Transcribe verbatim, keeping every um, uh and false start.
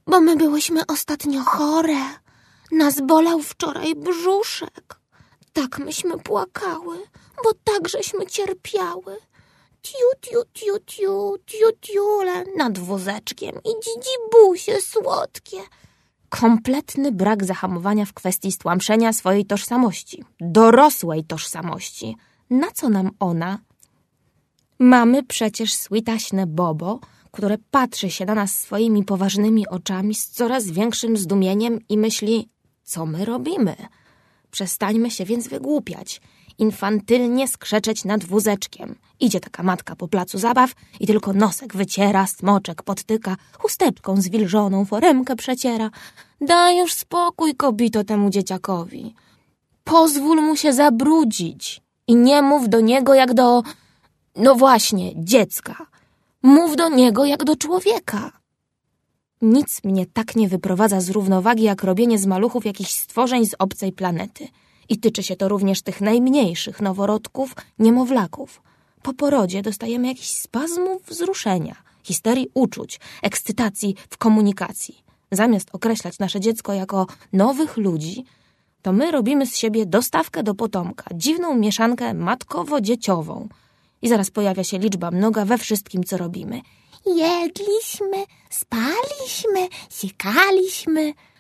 bo my byłyśmy ostatnio chore. Nas bolał wczoraj brzuszek. Tak myśmy płakały, bo tak żeśmy cierpiały. Tiu, tiu, tiu, tiu, tiu, tiule nad wózeczkiem i dzidzibusie słodkie. Kompletny brak zahamowania w kwestii stłamszenia swojej tożsamości, dorosłej tożsamości. Na co nam ona? Mamy przecież sweetaśne Bobo, które patrzy się na nas swoimi poważnymi oczami z coraz większym zdumieniem i myśli, co my robimy? Przestańmy się więc wygłupiać, infantylnie skrzeczeć nad wózeczkiem. Idzie taka matka po placu zabaw i tylko nosek wyciera, smoczek podtyka, chusteczką zwilżoną foremkę przeciera. Daj już spokój, kobito, temu dzieciakowi. Pozwól mu się zabrudzić i nie mów do niego jak do, no właśnie, dziecka. Mów do niego jak do człowieka. Nic mnie tak nie wyprowadza z równowagi, jak robienie z maluchów jakichś stworzeń z obcej planety. I tyczy się to również tych najmniejszych noworodków, niemowlaków. Po porodzie dostajemy jakiś spazmów wzruszenia, histerii uczuć, ekscytacji w komunikacji. Zamiast określać nasze dziecko jako nowych ludzi, to my robimy z siebie dostawkę do potomka, dziwną mieszankę matkowo-dzieciową. I zaraz pojawia się liczba mnoga we wszystkim, co robimy. Jedliśmy, spaliśmy, sikaliśmy.